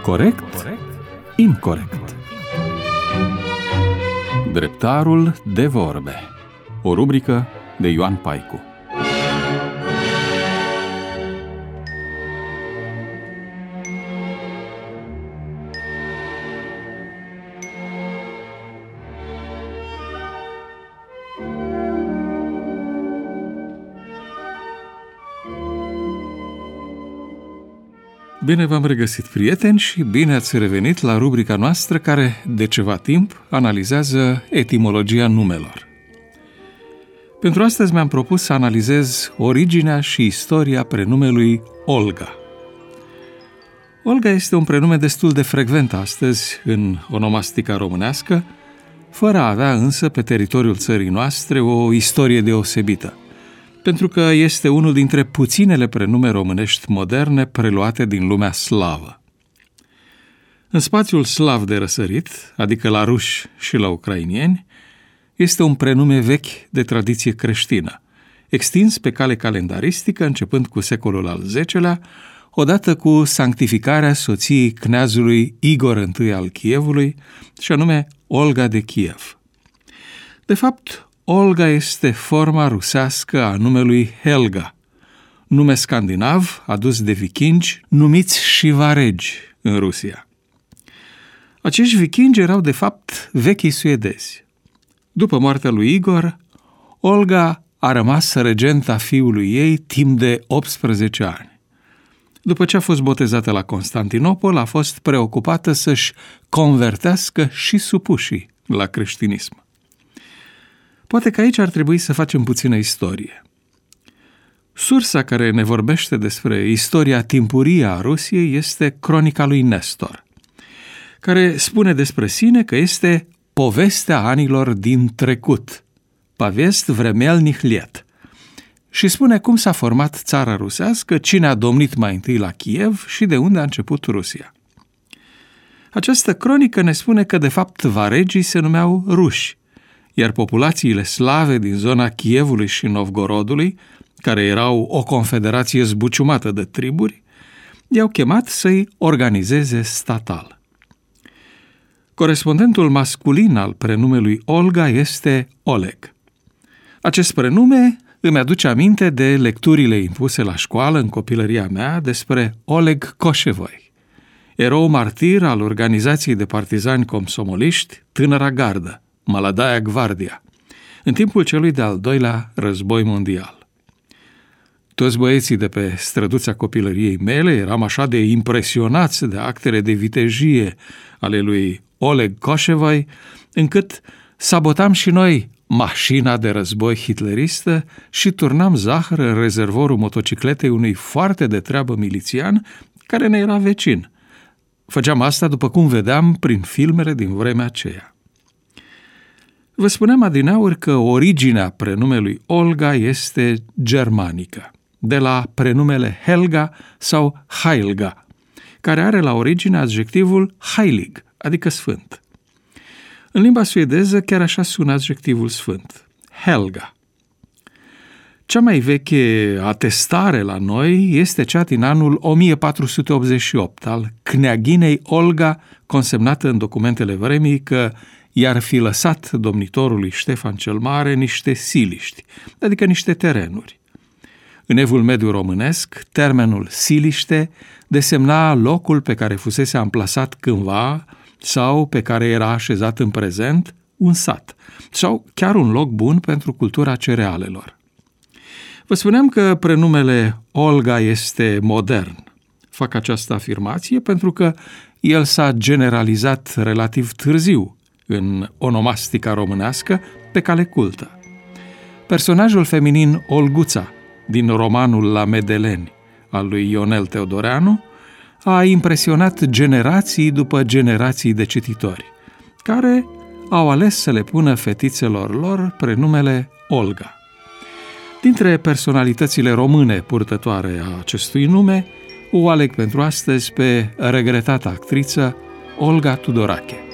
Corect? Incorect. Dreptarul de vorbe. O rubrică de Ioan Paicu. Bine v-am regăsit, prieteni, și bine ați revenit la rubrica noastră care, de ceva timp, analizează etimologia numelor. Pentru astăzi mi-am propus să analizez originea și istoria prenumelui Olga. Olga este un prenume destul de frecvent astăzi în onomastica românească, fără a avea însă pe teritoriul țării noastre o istorie deosebită, pentru că este unul dintre puținele prenume românești moderne preluate din lumea slavă. În spațiul slav de răsărit, adică la ruși și la ucrainieni, este un prenume vechi de tradiție creștină, extins pe cale calendaristică începând cu secolul al X-lea, odată cu sanctificarea soției cneazului Igor I al Chievului, și anume Olga de Kiev. De fapt, Olga este forma rusească a numelui Helga, nume scandinav adus de vikingi numiți șivaregi în Rusia. Acești vikingi erau de fapt vechii suedezi. După moartea lui Igor, Olga a rămas regenta fiului ei timp de 18 ani. După ce a fost botezată la Constantinopol, a fost preocupată să-și convertească și supușii la creștinism. Poate că aici ar trebui să facem puțină istorie. Sursa care ne vorbește despre istoria timpurie a Rusiei este Cronica lui Nestor, care spune despre sine că este povestea anilor din trecut, Pavest vremelnih liet, și spune cum s-a format țara rusească, cine a domnit mai întâi la Kiev și de unde a început Rusia. Această cronică ne spune că de fapt varegii se numeau ruși, iar populațiile slave din zona Kievului și Novgorodului, care erau o confederație zbuciumată de triburi, i-au chemat să-i organizeze statal. Corespondentul masculin al prenumelui Olga este Oleg. Acest prenume îmi aduce aminte de lecturile impuse la școală în copilăria mea despre Oleg Koșevoi, erou martir al organizației de partizani comsomoliști Tânăra Gardă, Maladaia Gvardia, în timpul celui de-al doilea război mondial. Toți băieții de pe străduța copilăriei mele eram așa de impresionați de actele de vitejie ale lui Oleg Koșevoi, încât sabotam și noi mașina de război hitleristă și turnam zahăr în rezervorul motocicletei unui foarte de treabă milițian care ne era vecin. Făceam asta după cum vedeam prin filmele din vremea aceea. Vă spuneam adineauri că originea prenumelui Olga este germanică, de la prenumele Helga sau Heilga, care are la origine adjectivul heilig, adică sfânt. În limba suedeză chiar așa sună adjectivul sfânt, Helga. Cea mai veche atestare la noi este cea din anul 1488 al Kneaginei Olga, consemnată în documentele vremii că i-ar fi lăsat domnitorului Ștefan cel Mare niște siliști, adică niște terenuri. În evul mediu românesc, termenul siliște desemna locul pe care fusese amplasat cândva sau pe care era așezat în prezent un sat, sau chiar un loc bun pentru cultura cerealelor. Vă spuneam că prenumele Olga este modern. Fac această afirmație pentru că el s-a generalizat relativ târziu în onomastica românească pe cale cultă. Personajul feminin Olguța din romanul La Medeleni al lui Ionel Teodoreanu a impresionat generații după generații de cititori, care au ales să le pună fetițelor lor prenumele Olga. Dintre personalitățile române purtătoare a acestui nume, o aleg pentru astăzi pe regretata actriță Olga Tudorache.